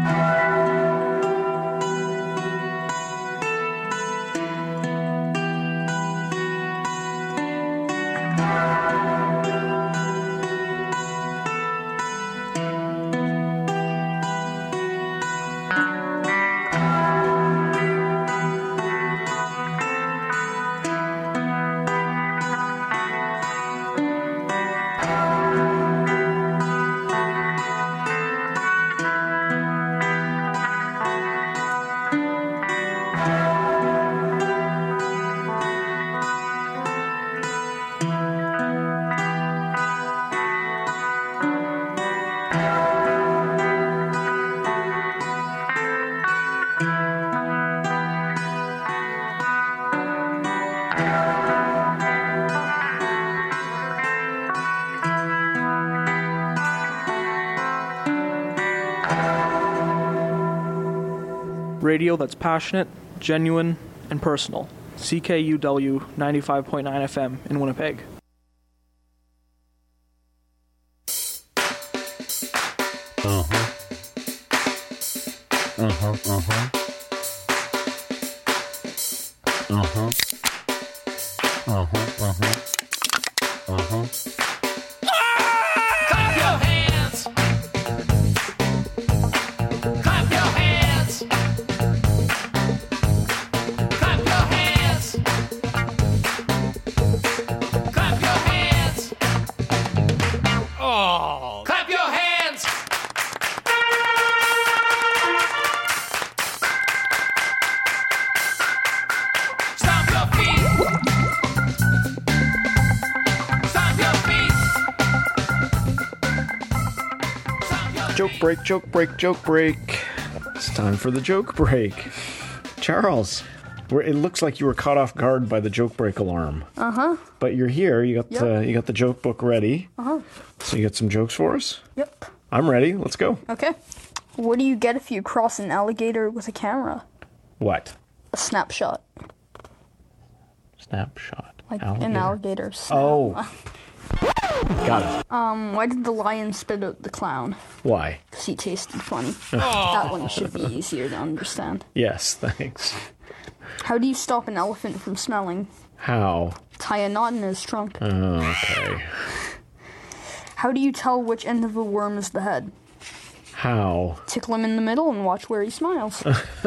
Radio that's passionate, genuine, and personal. CKUW 95.9 FM in Winnipeg. Clap your hands. Clap your hands. Clap your hands. Clap your hands. Oh. Clap your hands. Stomp your feet. Stomp your feet. Stomp your Joke break, joke break, joke break. It's time for the joke break. Charles, it looks like you were caught off guard by the joke break alarm. But you're here. You got the joke book ready. So you got some jokes for us? Yep. I'm ready. Let's go. Okay. What do you get if you cross an alligator with a camera? What? A snapshot. Snapshot. Like an alligator snap. Oh. Got it. Why did the lion spit out the clown? Why? Because he tasted funny. That one should be easier to understand. Yes, thanks. How do you stop an elephant from smelling? How? Tie a knot in his trunk. Okay. How do you tell which end of a worm is the head? How? Tickle him in the middle and watch where he smiles.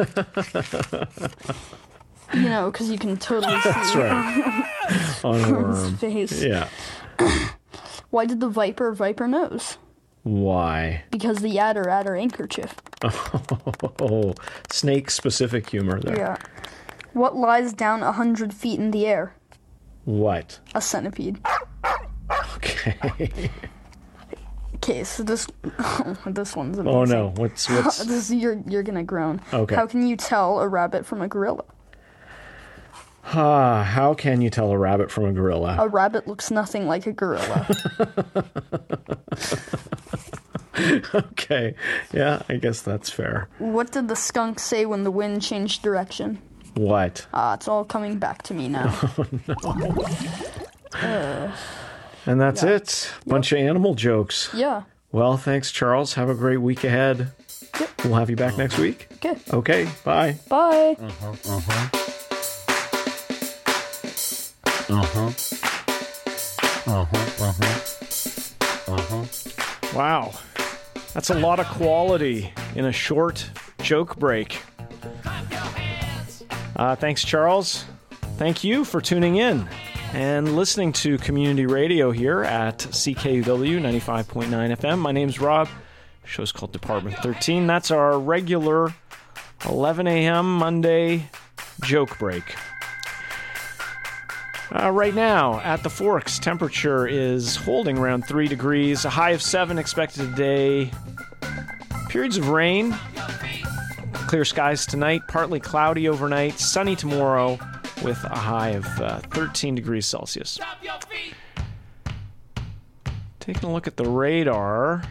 You know, because you can totally see That's right. On a his worm. face. Yeah. Why did the viper nose? Why? Because the adder handkerchief. Oh, snake-specific humor there. Yeah. What lies down 100 feet in the air? What? A centipede. Okay. Okay, so this one's amazing. Oh no, what's You're gonna groan. Okay. How can you tell a rabbit from a gorilla? How can you tell a rabbit from a gorilla? A rabbit looks nothing like a gorilla. Okay. Yeah, I guess that's fair. What did the skunk say when the wind changed direction? What? It's all coming back to me now. And that's it. Bunch of animal jokes. Yeah. Well, thanks, Charles. Have a great week ahead. Yep. We'll have you back next week. Okay. Okay, bye. Bye. Wow. That's a lot of quality in a short joke break. Thanks, Charles. Thank you for tuning in and listening to community radio here at CKUW 95.9 FM. My name's Rob. The show's called Department 13. That's our regular 11 a.m. Monday joke break. Right now, at the Forks, temperature is holding around 3 degrees. A high of 7 expected today. Periods of rain. Clear skies tonight. Partly cloudy overnight. Sunny tomorrow with a high of 13 degrees Celsius. Taking a look at the radar.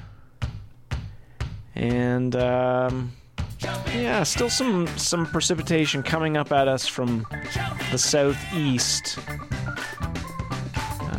And, still some precipitation coming up at us from the southeast.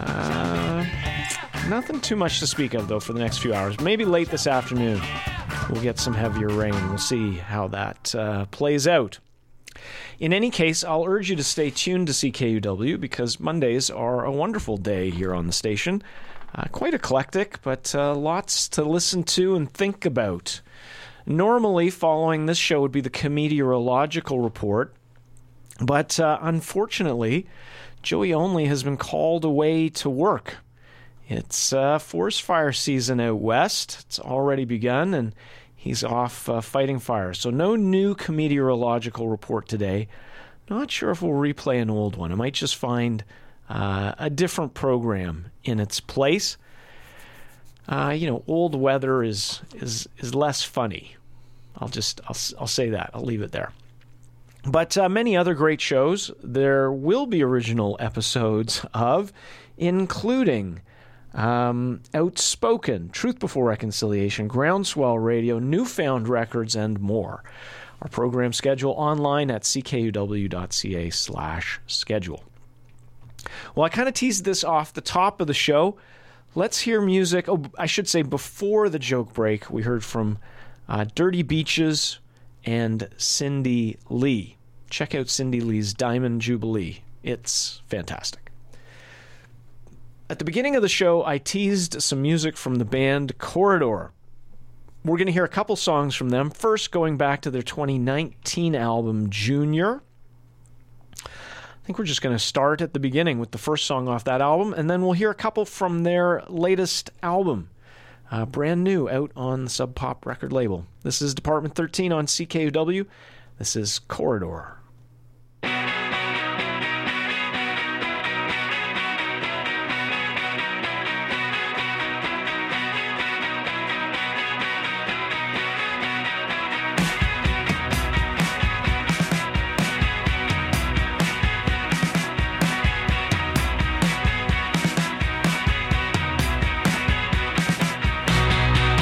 Nothing too much to speak of, though, for the next few hours. Maybe late this afternoon we'll get some heavier rain. We'll see how that plays out. In any case, I'll urge you to stay tuned to CKUW because Mondays are a wonderful day here on the station. Quite eclectic, but lots to listen to and think about. Normally, following this show would be the meteorological report, but unfortunately, Joey Only has been called away to work. It's forest fire season out west. It's already begun, and he's off fighting fire. So no new meteorological report today. Not sure if we'll replay an old one. I might just find a different program in its place. Old weather is less funny. I'll say that. I'll leave it there. But many other great shows there will be original episodes of, including Outspoken, Truth Before Reconciliation, Groundswell Radio, Newfound Records, and more. Our program schedule online at ckuw.ca/schedule. Well, I kind of teased this off the top of the show. Let's hear music. Oh, I should say before the joke break, we heard from Dirty Beaches and Cindy Lee. Check out Cindy Lee's Diamond Jubilee. It's fantastic. At the beginning of the show, I teased some music from the band Corridor. We're going to hear a couple songs from them. First, going back to their 2019 album, Junior. I think we're just going to start at the beginning with the first song off that album, and then we'll hear a couple from their latest album, brand new, out on the Sub Pop record label. This is Department 13 on CKUW. This is Corridor.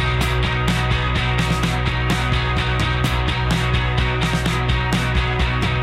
Stop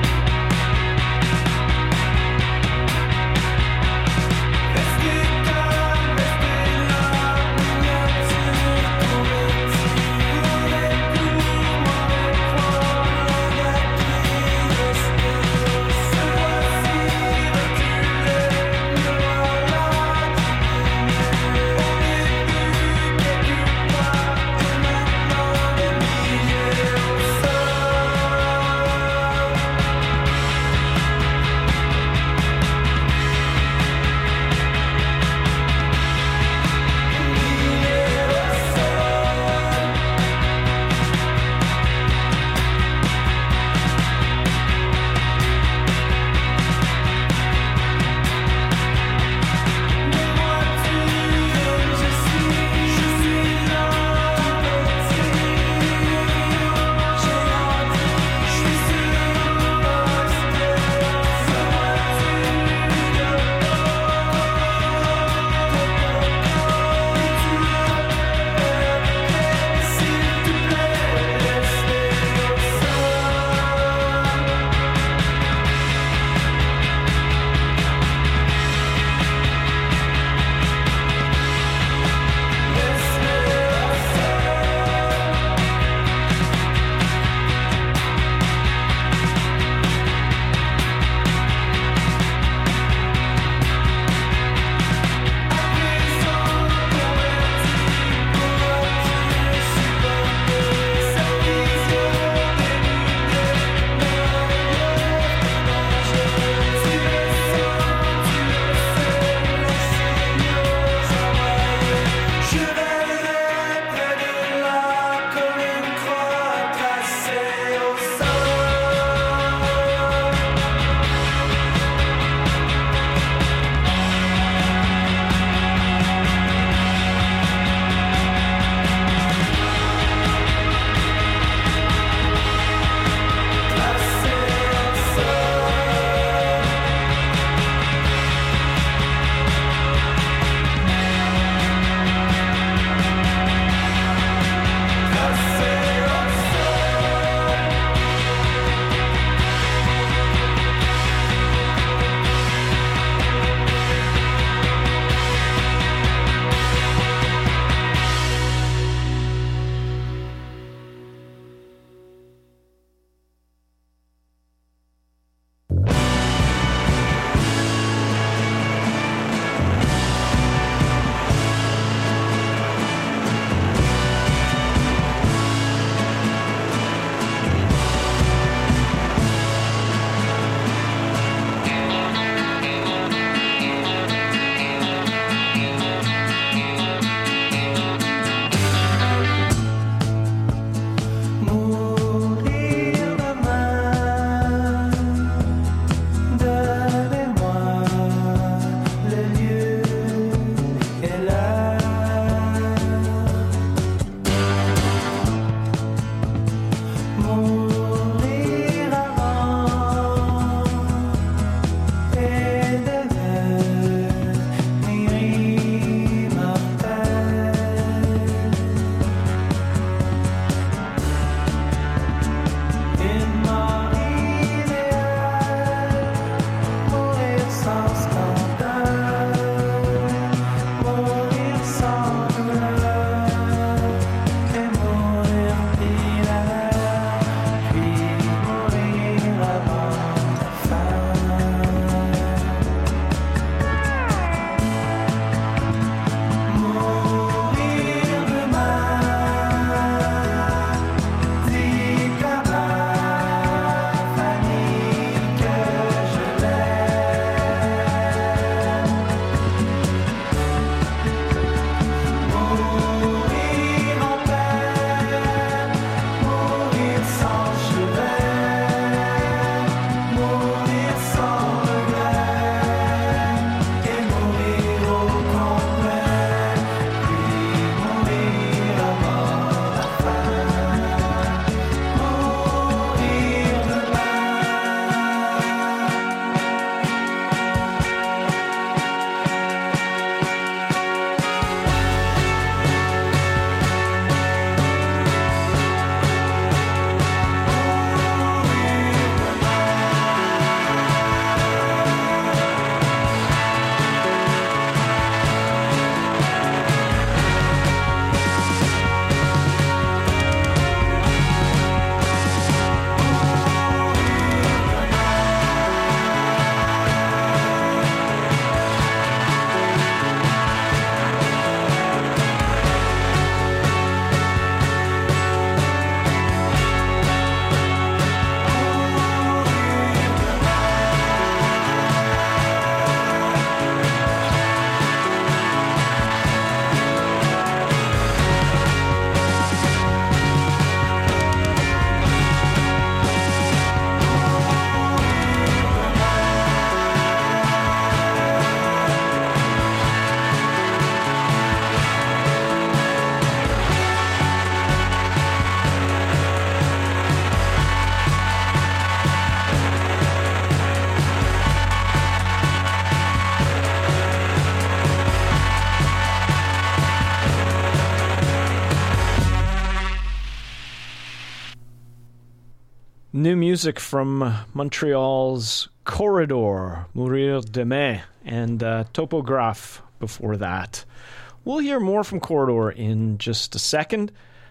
New music from Montreal's Corridor, Mourir Demain, and Topographe before that. We'll hear more from Corridor in just a second.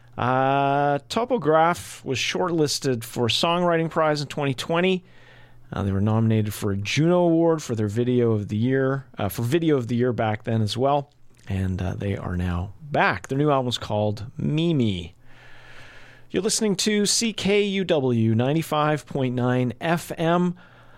Topographe was shortlisted for Songwriting Prize in 2020. They were nominated for a Juno Award for their Video of the Year, for Video of the Year back then as well. And they are now back. Their new album is called Mimi. You're listening to CKUW 95.9 FM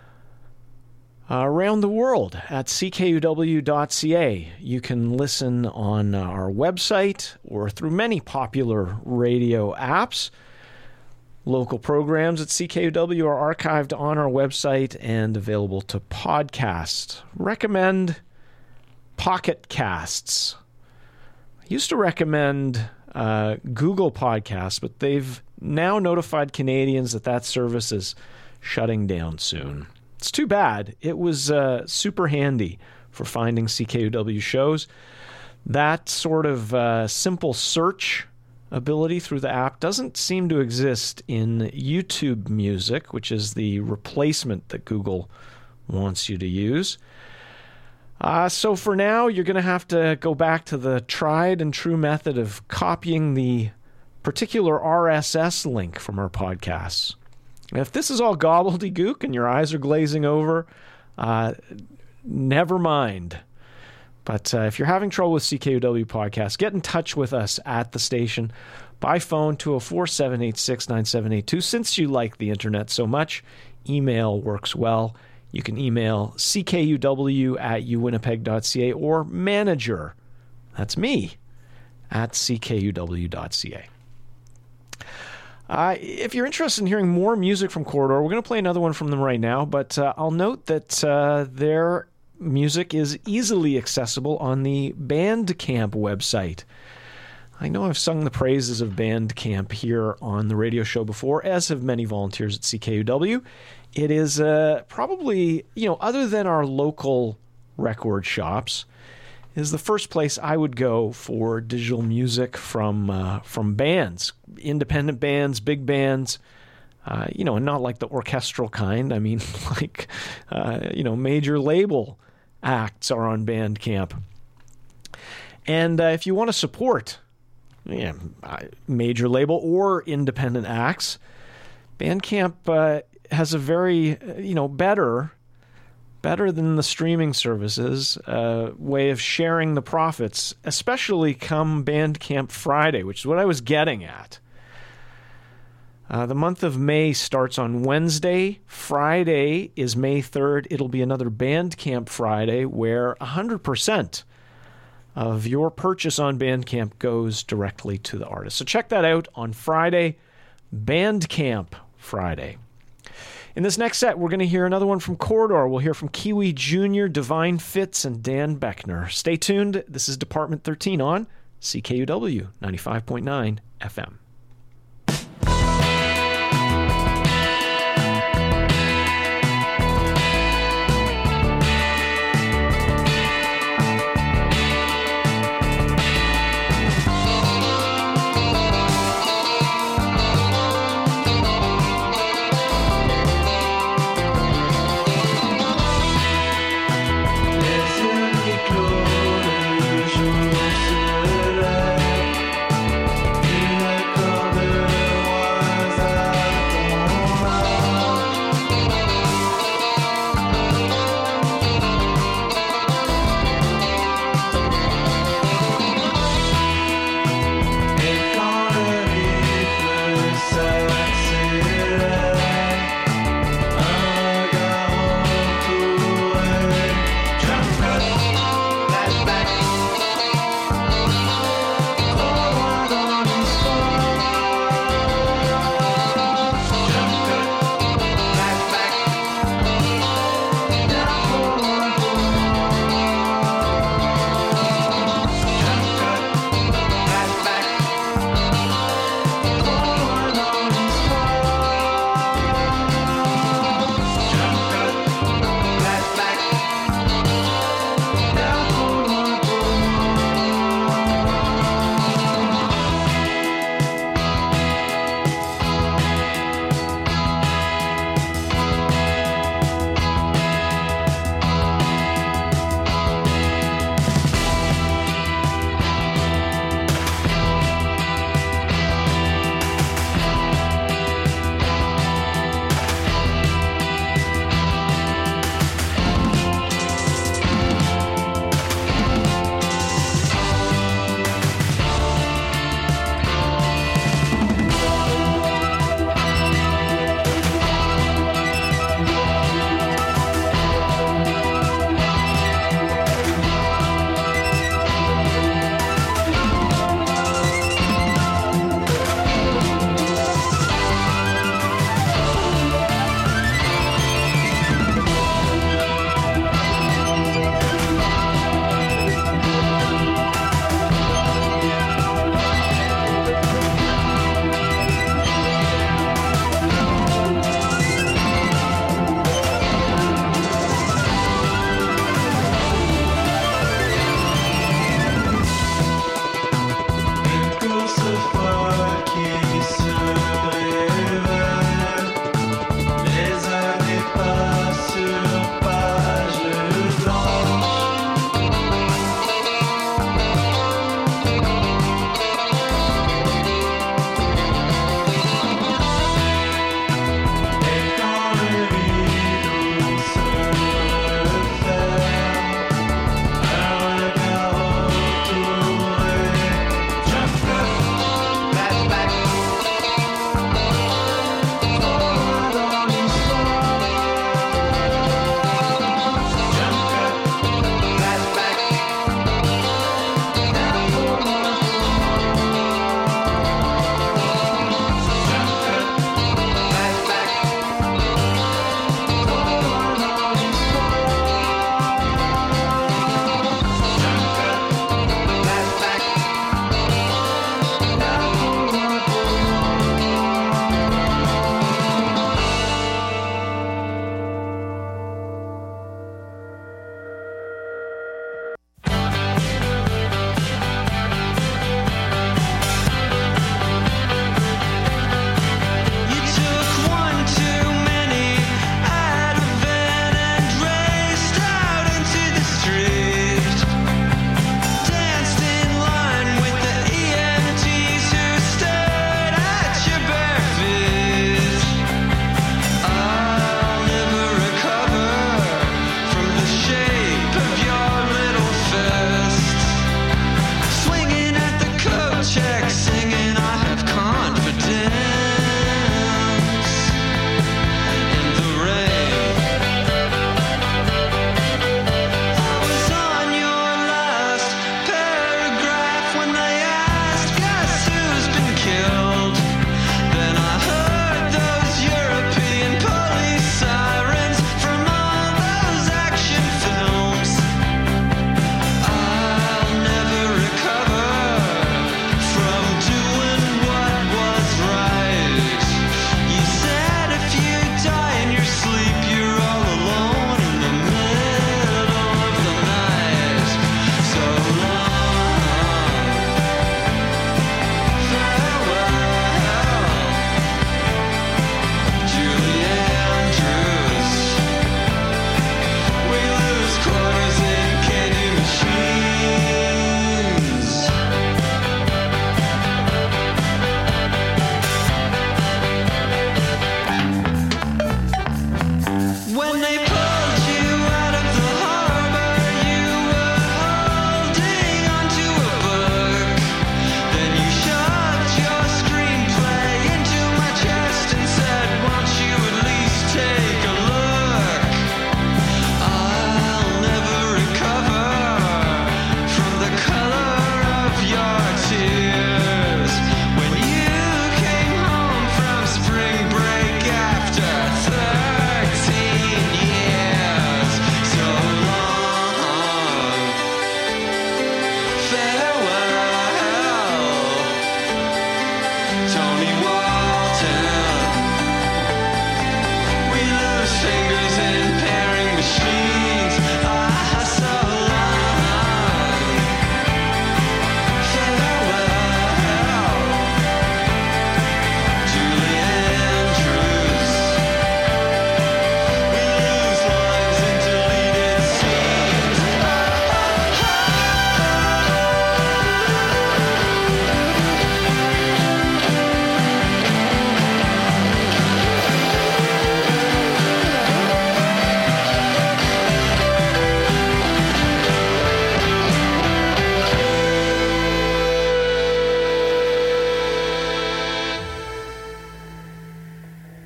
around the world at ckuw.ca. You can listen on our website or through many popular radio apps. Local programs at CKUW are archived on our website and available to podcast. Recommend Pocket Casts. I used to recommend Google Podcasts, but they've now notified Canadians that that service is shutting down soon. It's too bad. It was super handy for finding CKUW shows. That sort of simple search ability through the app doesn't seem to exist in YouTube Music, which is the replacement that Google wants you to use. So for now, you're going to have to go back to the tried and true method of copying the particular RSS link from our podcasts. If this is all gobbledygook and your eyes are glazing over, never mind. But if you're having trouble with CKUW podcasts, get in touch with us at the station by phone, 204-786-9782. Since you like the internet so much, email works well. You can email ckuw@uwinnipeg.ca or manager, that's me, at ckuw.ca. If you're interested in hearing more music from Corridor, we're going to play another one from them right now, but I'll note that their music is easily accessible on the Bandcamp website. I know I've sung the praises of Bandcamp here on the radio show before, as have many volunteers at CKUW. It is probably, other than our local record shops, is the first place I would go for digital music from bands, independent bands, big bands, and not like the orchestral kind. I mean, like, major label acts are on Bandcamp. And if you want to support major label or independent acts, Bandcamp has a very, better than the streaming services way of sharing the profits, especially come Bandcamp Friday, which is what I was getting at. The month of May starts on Wednesday. Friday is May 3rd. It'll be another Bandcamp Friday where 100% of your purchase on Bandcamp goes directly to the artist. So check that out on Friday, Bandcamp Friday. In this next set, we're going to hear another one from Corridor. We'll hear from Kiwi Jr., Divine Fitz, and Dan Beckner. Stay tuned. This is Department 13 on CKUW 95.9 FM. Les yeux mi-clos, le jour se lève.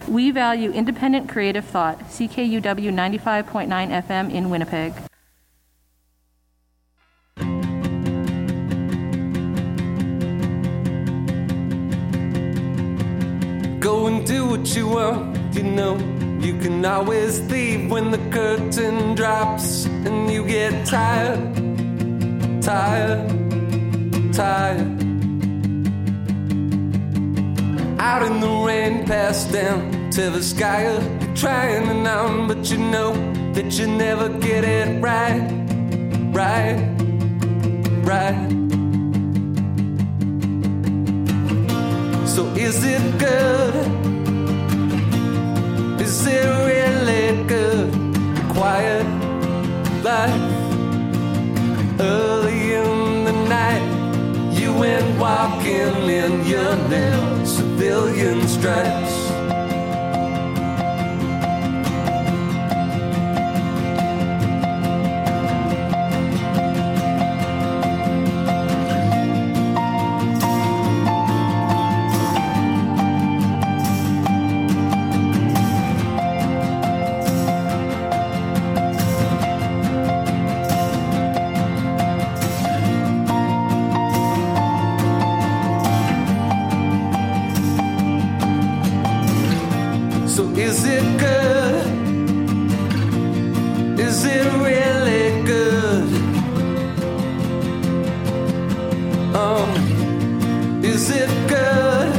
We value independent creative thought. CKUW 95.9 FM in Winnipeg. Go and do what you want, you know. You can always leave when the curtain drops and you get tired, tired, tired. Out in the rain, past down to the sky. You're trying and on, but you know that you never get it right, right, right. So is it good? Is it really good? Quiet life. Early in the night, you went walking in your new civilian stripes. So is it good? Is it really good? Is it good?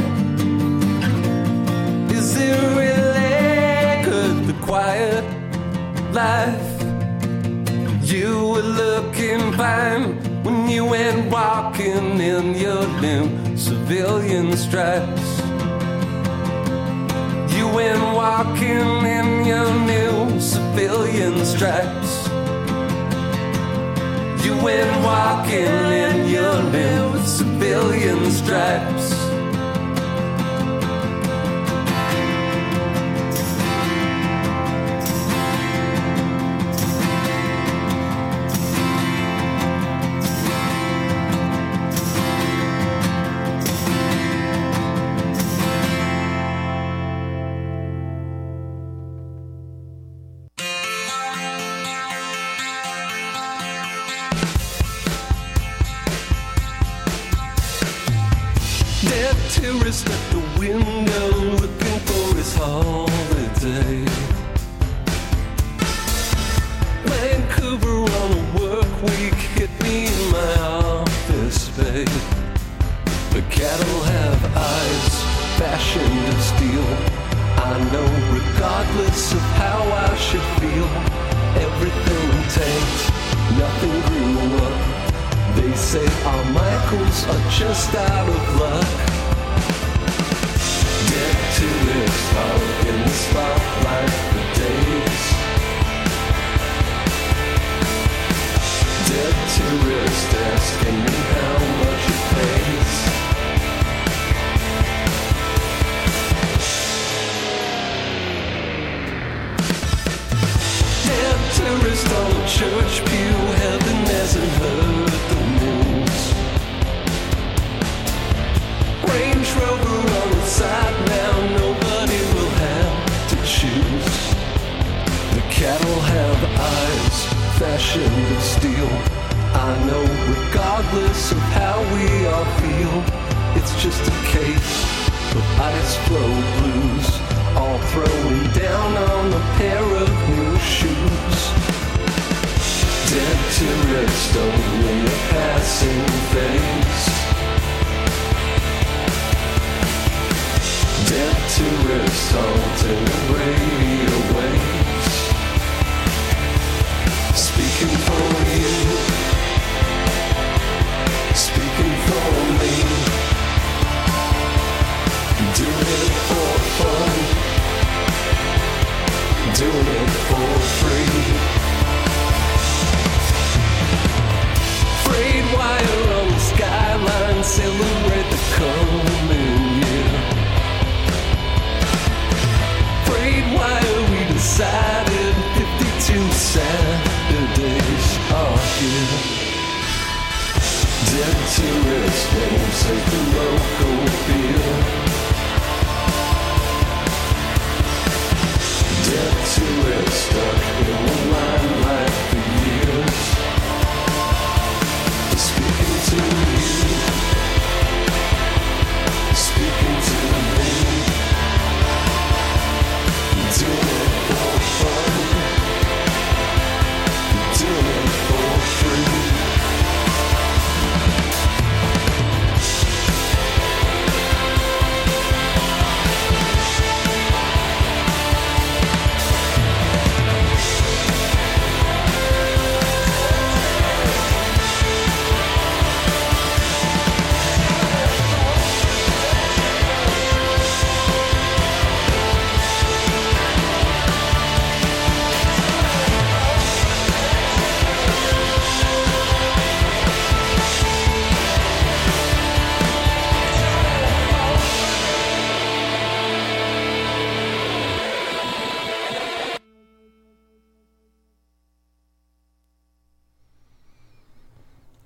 Is it really good? The quiet life. You were looking fine when you went walking in your new civilian stripes. You went walking in your new civilian stripes. You went walking in your new civilian stripes. Dead tourist at the window looking for his holiday. Vancouver on a work week hit me in my office bay. The cattle have eyes fashioned of steel. I know regardless of how I should feel, everything tanked, nothing grew up. They say our Michaels are just out of luck. Dead tourists out in the spotlight for days. Dead tourists asking me how much it pays. Dead tourist on a church pew, heaven hasn't heard the news. Range Rover on the side now, nobody will have to choose. The cattle have eyes fashioned of steel. I know regardless of how we all feel, it's just a case of ice flow blues, all throwing down on a pair of new shoes. Dead tourists only a passing phase. Dead tourists haunting radio waves. Speaking for you, speaking for me, doing it for fun, doing it for free. Frayed wire on the skyline, celebrate the coming year. Frayed wire, we decided 52 Saturdays are here. Dead tourist names like the local beer.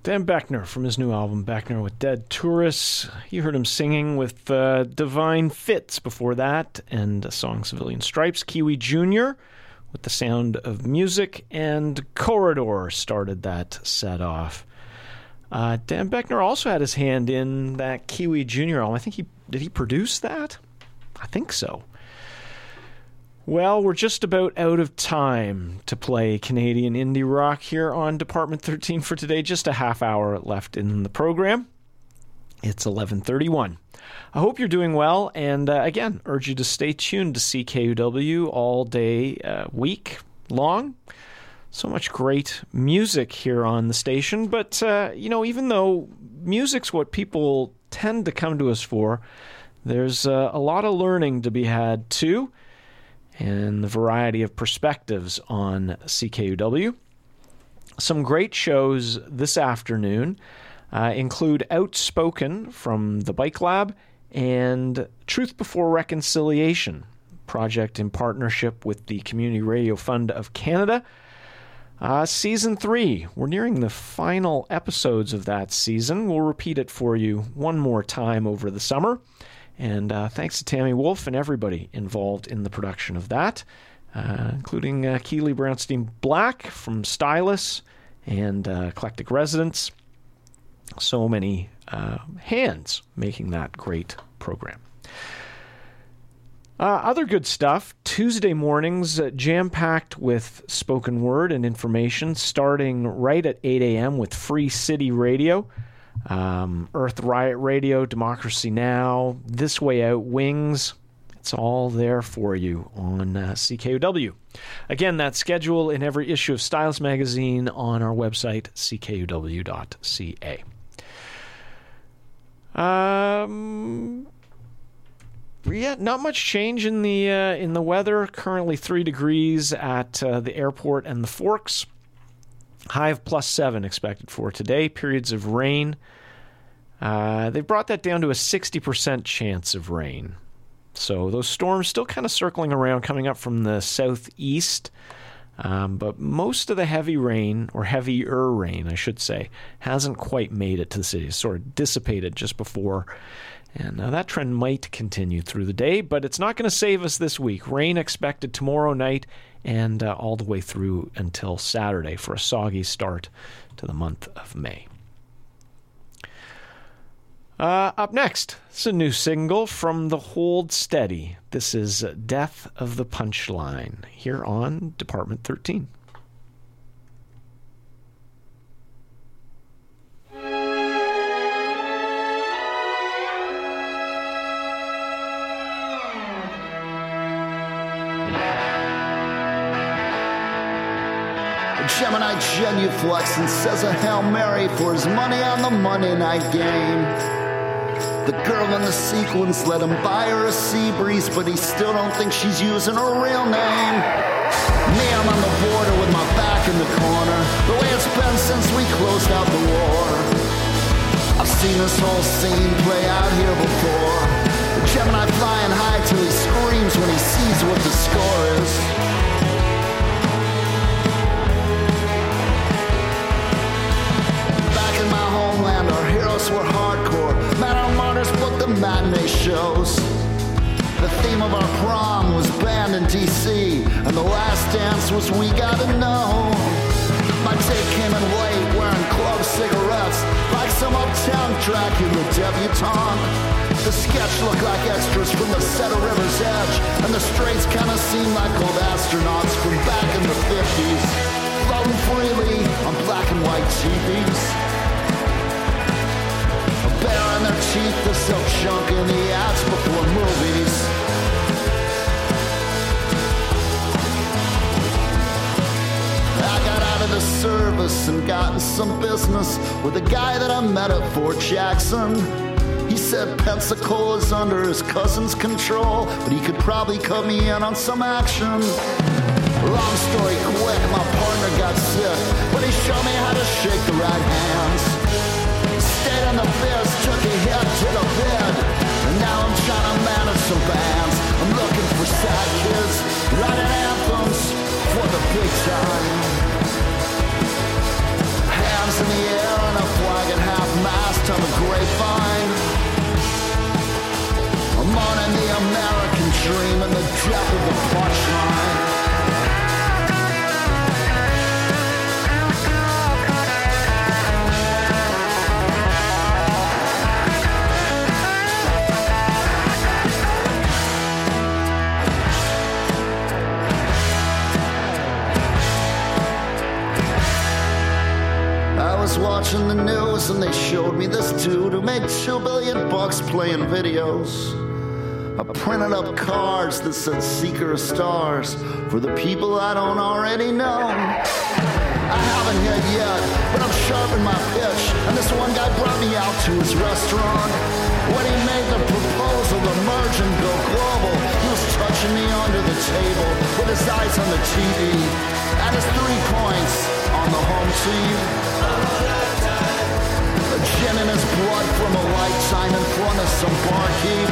Dan Beckner from his new album, Beckner with Dead Tourists. You heard him singing with Divine Fits before that, and a song Civilian Stripes. Kiwi Jr. with The Sound of Music, and Corridor started that set off. Dan Beckner also had his hand in that Kiwi Jr. album. I think did he produce that? I think so. Well, we're just about out of time to play Canadian indie rock here on Department 13 for today. Just a half hour left in the program. It's 11:31. I hope you're doing well, and again, urge you to stay tuned to CKUW all day, week long. So much great music here on the station, but, even though music's what people tend to come to us for, there's a lot of learning to be had, too, and the variety of perspectives on CKUW. Some great shows this afternoon include Outspoken from the Bike Lab and Truth Before Reconciliation, project in partnership with the Community Radio Fund of Canada. Season 3, we're nearing the final episodes of that season. We'll repeat it for you one more time over the summer. And thanks to Tammy Wolf and everybody involved in the production of that, including Keely Brownstein Black from Stylus and Eclectic Residents. So many hands making that great program. Other good stuff. Tuesday mornings, jam-packed with spoken word and information, starting right at 8 a.m. with Free City Radio. Earth Riot Radio, Democracy Now!, This Way Out, Wings. It's all there for you on CKUW. Again, that schedule in every issue of Stylus Magazine on our website, ckuw.ca. Not much change in the weather. Currently 3 degrees at the airport and the Forks. High of +7 expected for today. Periods of rain. They brought that down to a 60% chance of rain. So those storms still kind of circling around, coming up from the southeast. But most of the heavy rain, or heavier rain, I should say, hasn't quite made it to the city. It's sort of dissipated just before. And that trend might continue through the day, but it's not going to save us this week. Rain expected tomorrow night and all the way through until Saturday for a soggy start to the month of May. Up next, it's a new single from the Hold Steady. This is Death of the Punchline here on Department 13. Gemini genuflex and says a Hail Mary for his money on the Monday night game. The girl in the sequins let him buy her a sea breeze, but he still don't think she's using her real name. Me, I'm on the border with my back in the corner, the way it's been since we closed out the war. I've seen this whole scene play out here before. The Gemini flying high till he screams when he sees what the score is. Homeland, our heroes were hardcore. Man, our martyrs booked the matinee shows. The theme of our prom was banned in D.C., and the last dance was We Gotta Know. My tape came in late, wearing clove cigarettes, like some uptown Dracula debutante. The sketch looked like extras from the set of River's Edge, and the straights kinda seemed like old astronauts from back in the 50s, floating freely on black and white TVs. Baring their teeth to sell junk in the ads before movies. I got out of the service and got in some business with a guy that I met at Fort Jackson. He said Pensacola's under his cousin's control, but he could probably cut me in on some action. Long story quick, my partner got sick, but he showed me how to shake the right hands. Stayed on the biz, took a hit to the bed, and now I'm trying to manage some bands. I'm looking for sad kids, writing anthems for the big time. Hands in the air and a watching the news and they showed me this dude who made $2 billion playing videos. I printed up cards that said Seeker of Stars for the people I don't already know. I haven't hit yet, but I'm sharpening my pitch. And this one guy brought me out to his restaurant. When he made the proposal to merge and go global, he was touching me under the table with his eyes on the TV. And his 3 points on the home team. A gin in his blood from a lifetime in front of some barkeep.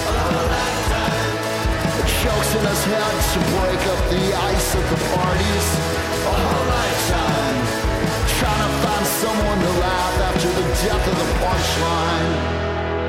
Jokes in his head to break up the ice at the parties. A whole lifetime trying to find someone to laugh after the death of the punchline.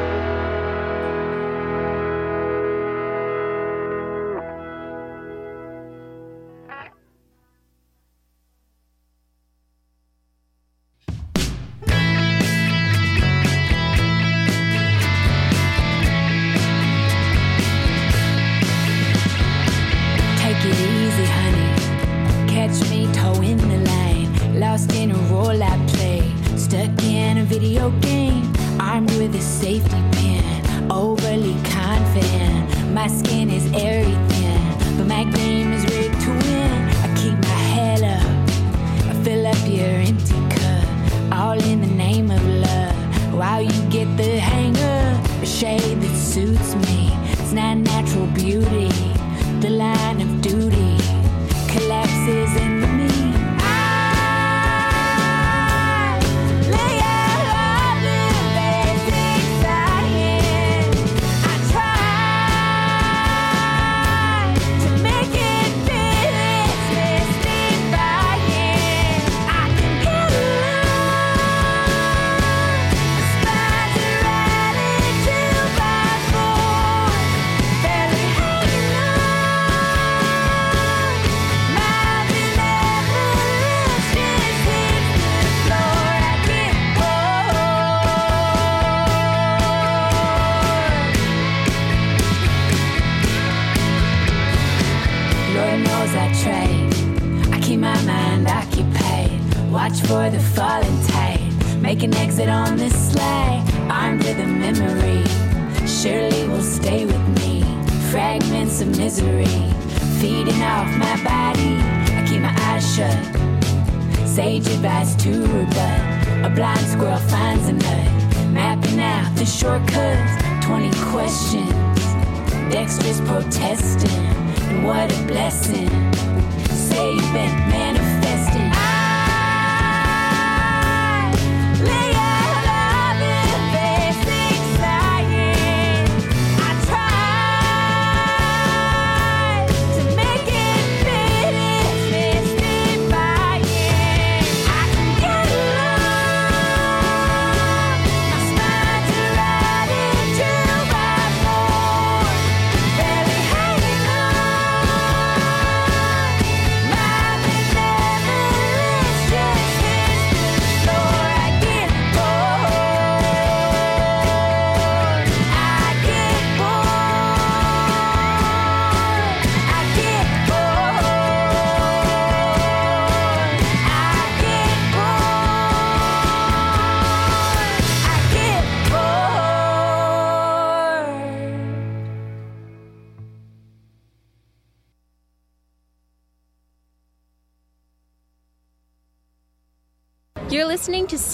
You're listening to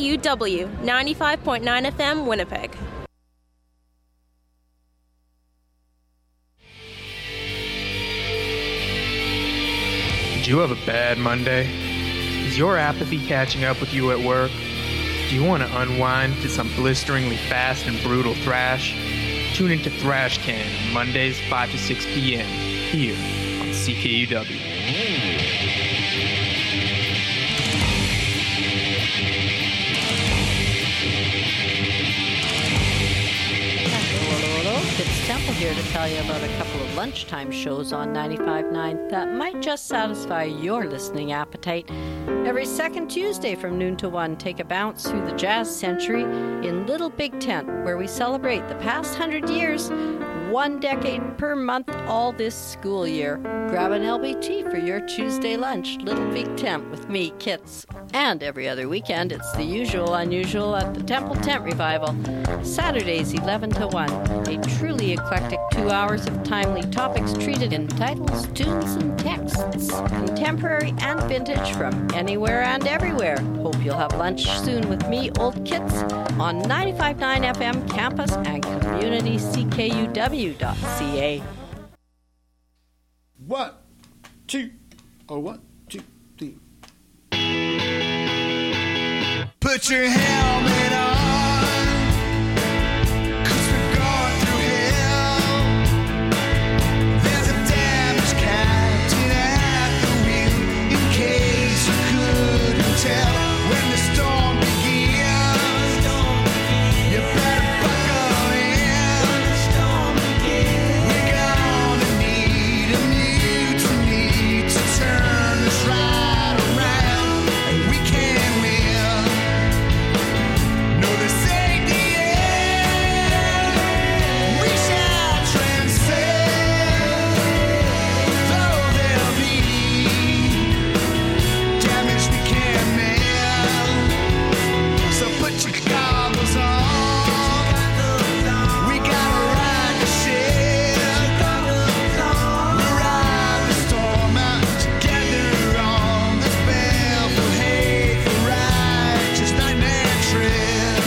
CKUW 95.9 FM Winnipeg. Did you have a bad Monday? Is your apathy catching up with you at work? Do you want to unwind to some blisteringly fast and brutal thrash? Tune into Thrash Can Mondays 5 to 6 p.m. here on CKUW. It's Temple here to tell you about a couple of lunchtime shows on 95.9 that might just satisfy your listening appetite. Every second Tuesday from noon to 1, take a bounce through the jazz century in Little Big Tent, where we celebrate the past 100 years 1 decade per month all this school year. Grab an LBT for your Tuesday lunch, Little Big Tent with me, Kits. And every other weekend, it's the usual unusual at the Temple Tent Revival. Saturdays 11 to 1. A truly eclectic 2 hours of timely topics treated in titles, tunes, and texts. Contemporary and vintage from anywhere and everywhere. Hope you'll have lunch soon with me, Old Kits, on 95.9 FM campus and community CKUW.ca. 1, 2, or 1, 2, 3. Put your helmet on, 'cause we're going through hell. There's a damaged captain at the wheel, in case you couldn't tell. When the storm begins, you better buckle in. We're gonna need a mutiny to turn this right around, and we can win. No, this ain't the end. We shall transcend, though there'll be damage we can't mend. So put your goggles on. We gotta ride the ship. We'll ride the storm out together on this baleful, hateful, righteous nightmare trip.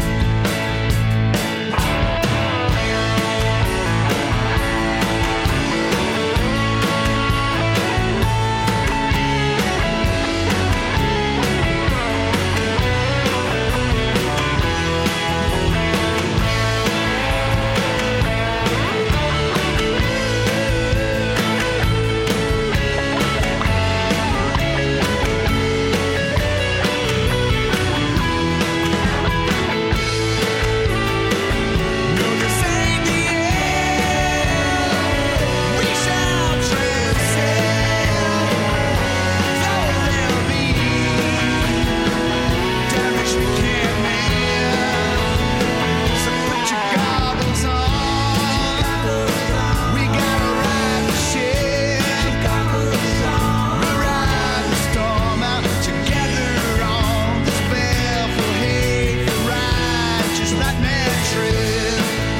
No, this ain't the end. We shall transcend, though there'll be damage we can't mend. So put your goggles on. We gotta ride the ship. We'll ride the storm out together on this baleful, hateful, righteous nightmare trip.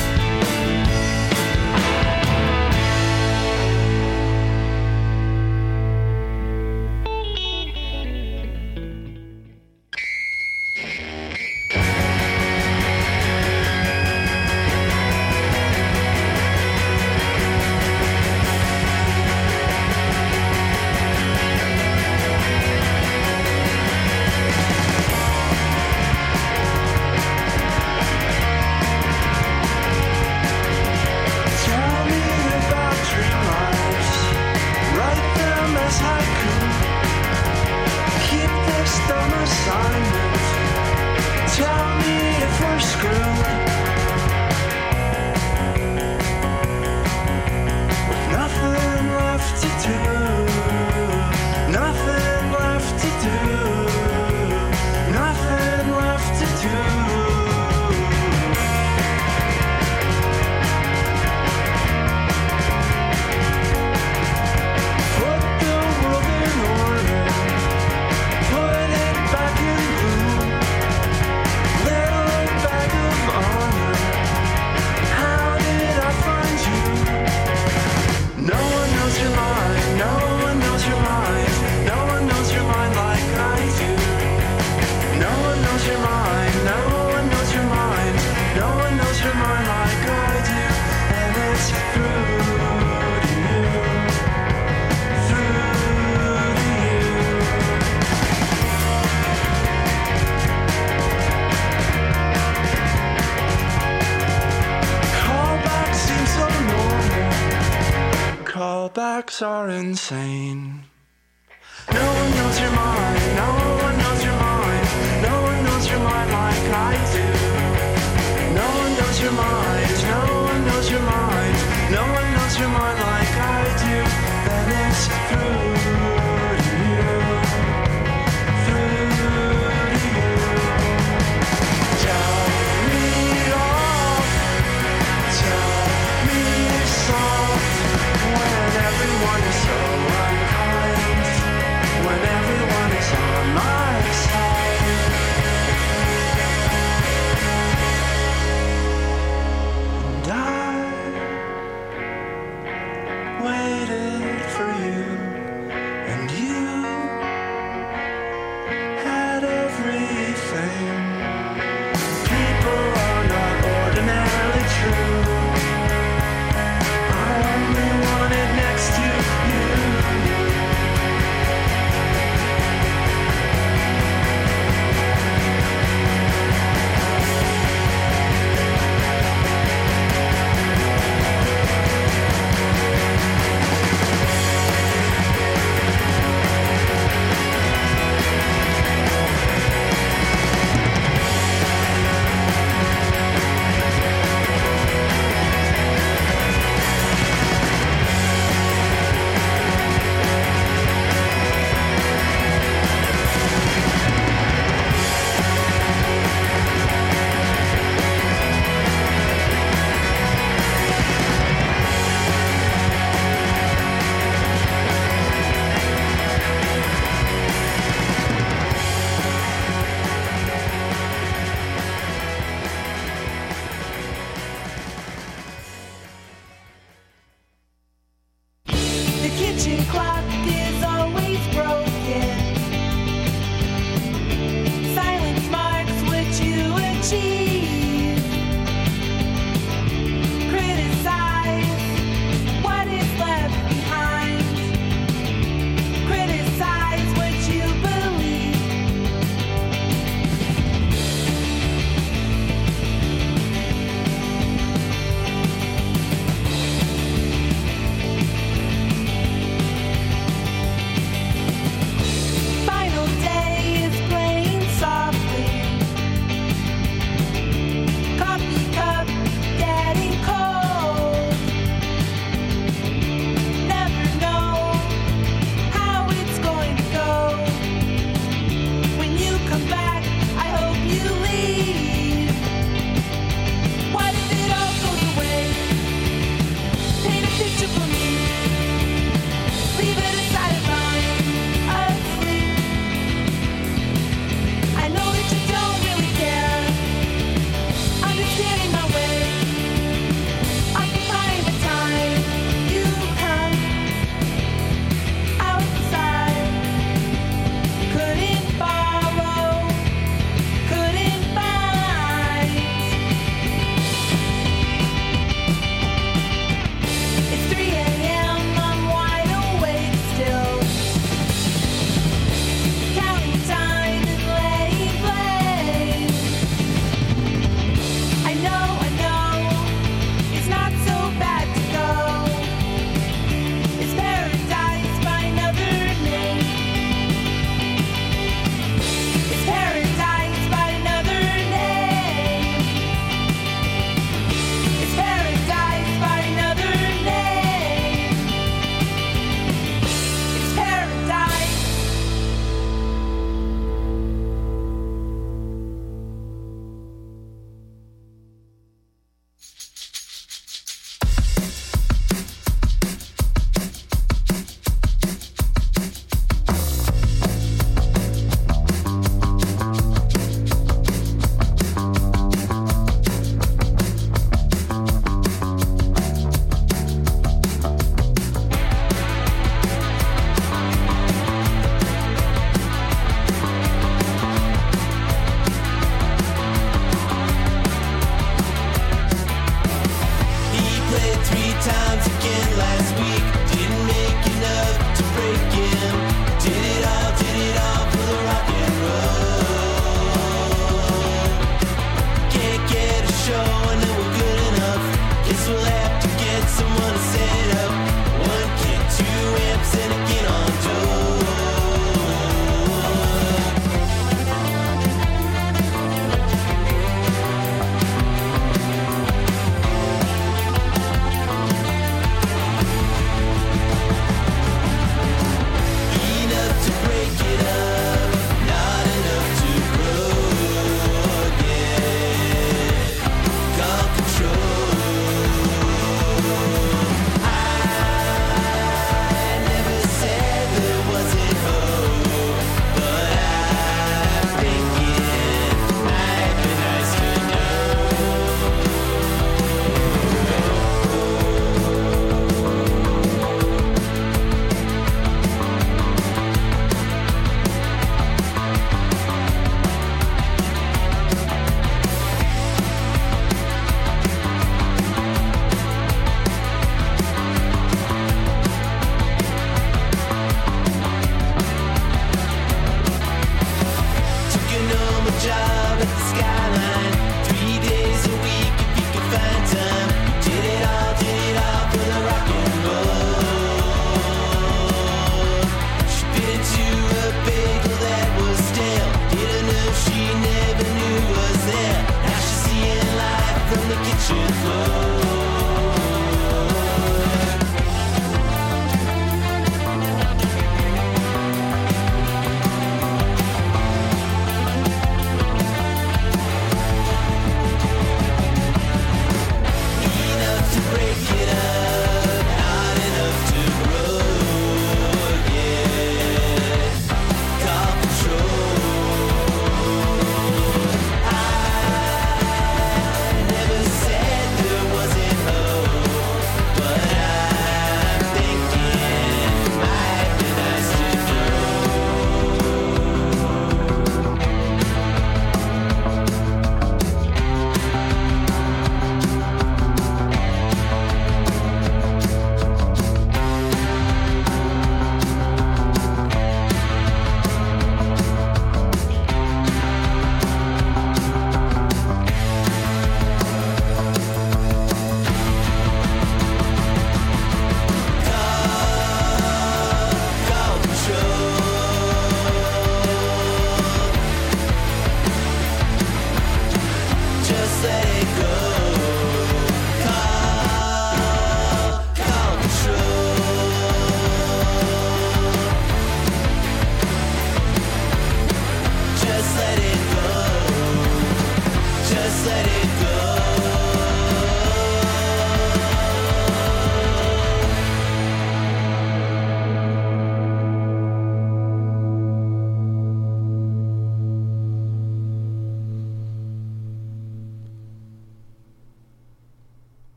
Tell me about dream lives. Write them as haiku. Keep this dumb assignment. Tell me if we're screwed. With nothing left to do. Nothing left to do. Nothing left to do. Put the world in order. Put it back in blue. Little bag of honor. How did I find you? No one knows your mind. No one knows your mind. No one knows your mind like I do. No one knows your mind. No one knows your mind. No one knows your mind like I do. And it's through to you. Through to you. Callbacks seem so normal. Callbacks are insane. No one knows your mind. No one knows your mind. No one knows your mind like I do. No one knows your mind. No one knows your mind. No one knows your mind like I do. Then it's through to you. Through to you. Tell me all. Tell me kitchen clock is always broken. Silence marks what you achieve. Criticize what is left behind. Criticize what you believe.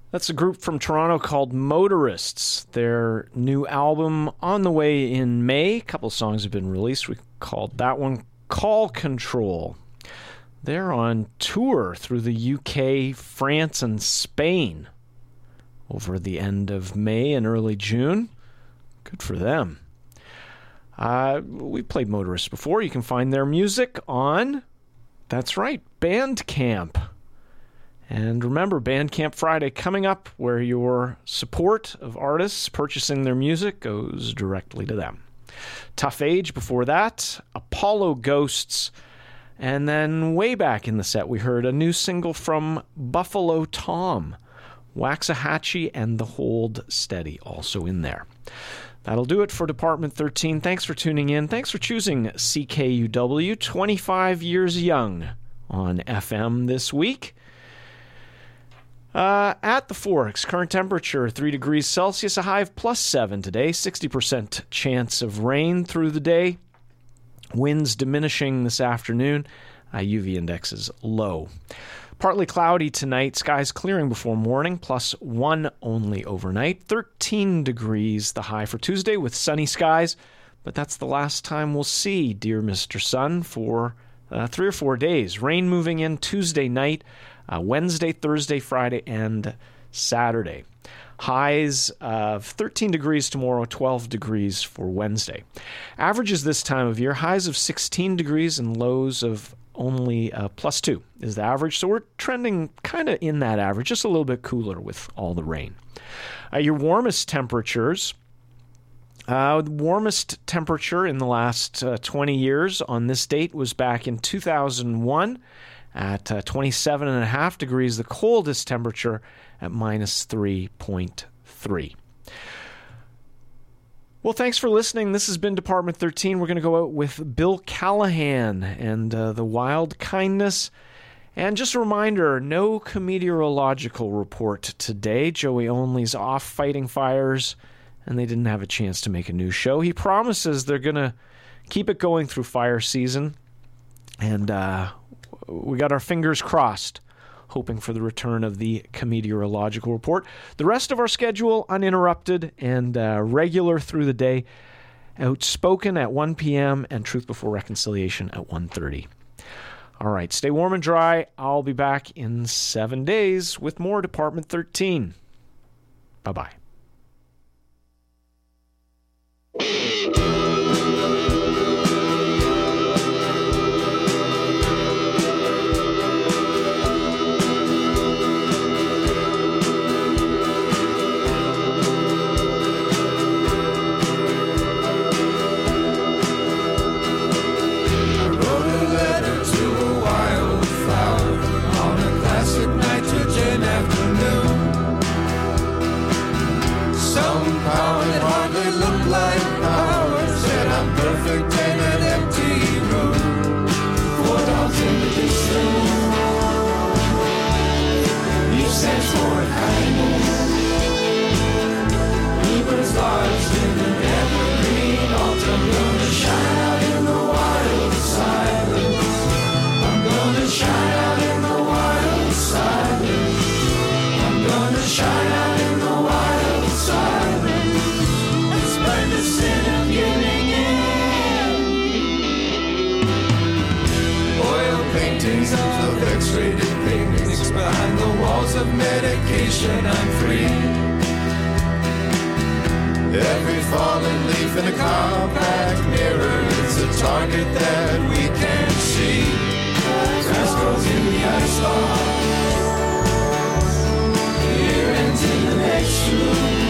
That's a group from Toronto called Motorists. Their new album on the way in May. A couple songs have been released. We called that one Call Control. They're on tour through the UK, France, and Spain over the end of May and early June. Good for them. We played Motorists before. You can find their music on, that's right, Bandcamp. And remember, Bandcamp Friday coming up, where your support of artists purchasing their music goes directly to them. Tough Age before that, Apollo Ghosts, and then way back in the set we heard a new single from Buffalo Tom, Waxahachie and The Hold Steady, also in there. That'll do it for Department 13. Thanks for tuning in. Thanks for choosing CKUW, 25 years young on FM this week. At the Forks, current temperature 3 degrees Celsius, a high of +7 today, 60% chance of rain through the day. Winds diminishing this afternoon. UV index is low. Partly cloudy tonight, skies clearing before morning, +1 only overnight. 13 degrees the high for Tuesday with sunny skies, but that's the last time we'll see dear Mr. Sun for 3 or 4 days. Rain moving in Tuesday night, Wednesday, Thursday, Friday, and Saturday. Highs of 13 degrees tomorrow, 12 degrees for Wednesday. Averages this time of year, highs of 16 degrees and lows of only +2 is the average. So we're trending kind of in that average, just a little bit cooler with all the rain. Your warmest temperatures. The warmest temperature in the last 20 years on this date was back in 2001 at 27.5 degrees. The coldest temperature at -3.3. Well, thanks for listening. This has been Department 13. We're going to go out with Bill Callahan and The Wild Kindness. And just a reminder, no meteorological report today. Joey Only's off fighting fires, and they didn't have a chance to make a new show. He promises they're going to keep it going through fire season. And we got our fingers crossed, hoping for the return of the meteorological report. The rest of our schedule uninterrupted and regular through the day. Outspoken at 1 p.m. and Truth Before Reconciliation at 1:30. All right, stay warm and dry. I'll be back in 7 days with more Department 13. Bye-bye. Of medication, I'm free. Every fallen leaf in a compact mirror is a target that we can see. Grass grows in the ice box. Here and in the next room.